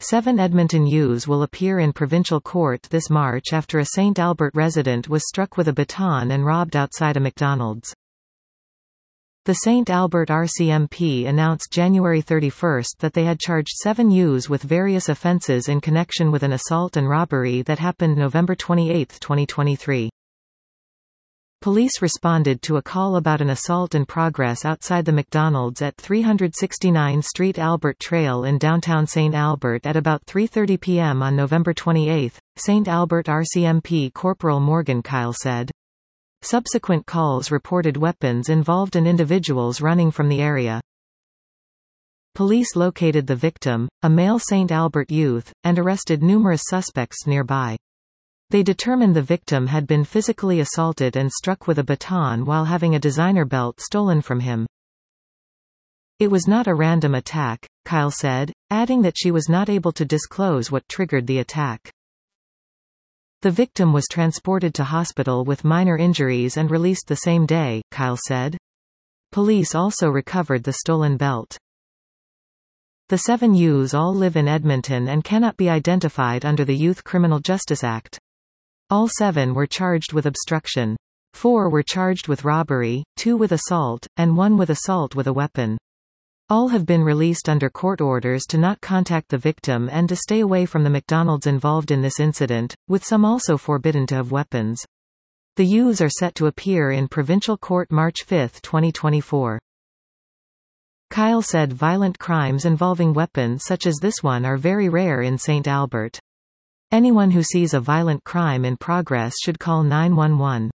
7 Edmonton youths will appear in provincial court this March after a St. Albert resident was struck with a baton and robbed outside a McDonald's. The St. Albert RCMP announced January 31 that they had charged 7 youths with various offences in connection with an assault and robbery that happened November 28, 2023. Police responded to a call about an assault in progress outside the McDonald's at 369 Street Albert Trail in downtown St. Albert at about 3:30 p.m. on November 28, St. Albert RCMP Corporal Morgan Kyle said. Subsequent calls reported weapons involved and individuals running from the area. Police located the victim, a male St. Albert youth, and arrested numerous suspects nearby. They determined the victim had been physically assaulted and struck with a baton while having a designer belt stolen from him. It was not a random attack, Kyle said, adding that she was not able to disclose what triggered the attack. The victim was transported to hospital with minor injuries and released the same day, Kyle said. Police also recovered the stolen belt. The 7 youths all live in Edmonton and cannot be identified under the Youth Criminal Justice Act. All 7 were charged with obstruction. 4 were charged with robbery, 2 with assault, and 1 with assault with a weapon. All have been released under court orders to not contact the victim and to stay away from the McDonald's involved in this incident, with some also forbidden to have weapons. The youths are set to appear in provincial court March 5, 2024. Kyle said violent crimes involving weapons such as this one are very rare in St. Albert. Anyone who sees a violent crime in progress should call 911.